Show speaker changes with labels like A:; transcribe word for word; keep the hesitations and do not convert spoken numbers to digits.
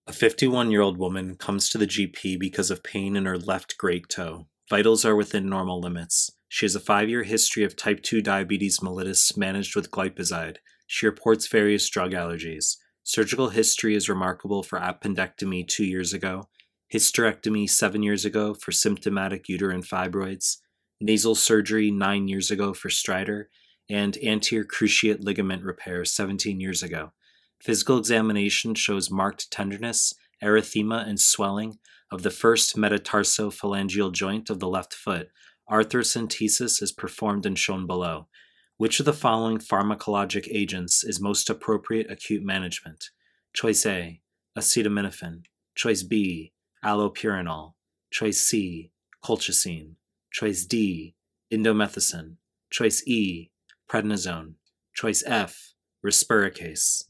A: A fifty-one-year-old woman comes to the G P because of pain in her left great toe. Vitals are within normal limits. She has a five-year history of type two diabetes mellitus managed with glipizide. She reports various drug allergies. Surgical history is remarkable for appendectomy two years ago, hysterectomy seven years ago for symptomatic uterine fibroids, nasal surgery nine years ago for stridor, and anterior cruciate ligament repair seventeen years ago. Physical examination shows marked tenderness, erythema, and swelling of the first metatarsophalangeal joint of the left foot. Arthrocentesis is performed and shown below. Which of the following pharmacologic agents is most appropriate acute management? Choice A, acetaminophen. Choice B, allopurinol. Choice C, colchicine. Choice D, indomethacin. Choice E, prednisone. Choice F, respiricase.